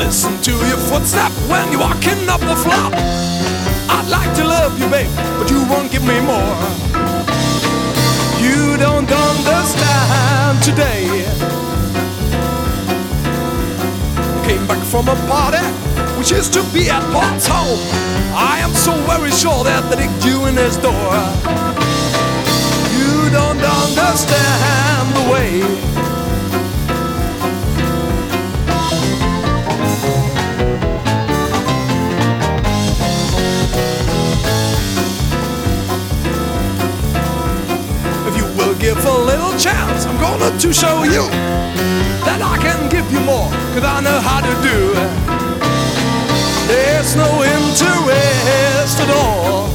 listen to your footstep when you're walking up the floor. I'd like to love you, babe, but you won't give me more. You don't understand today. Came back from a party, which is to be at Paul's home. I am so very sure that they kicked you in his door. You don't understand the way. If you will give a little chance, I'm gonna to show you that I can give you more, 'cause I know how to do it. There's no interest at all.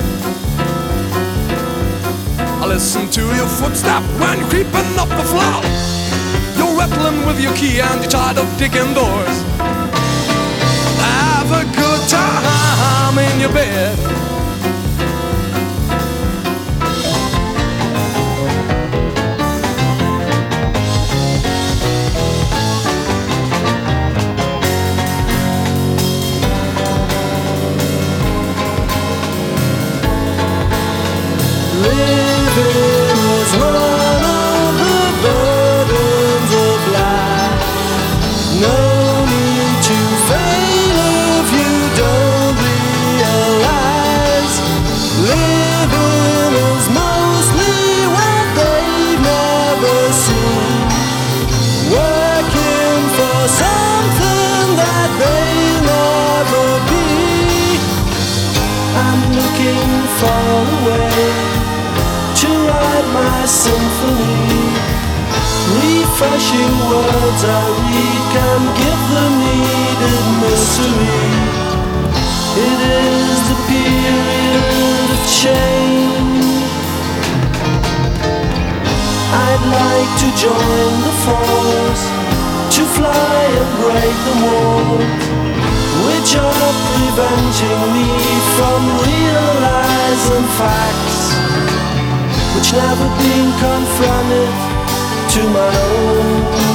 I listen to your footstep when you're creeping up the floor. You're rattling with your key and you're tired of digging doors. Have a good time in your bed. Living is one of the burdens of life. No need to fail if you don't realize. Living is mostly what they've never seen. Working for something that they'll never be. I'm looking far away to write my symphony. Refreshing words I read can give the needed mystery. It is the period of change. I'd like to join the force, to fly and break the walls, which are preventing me from realizing facts which never been confronted to my own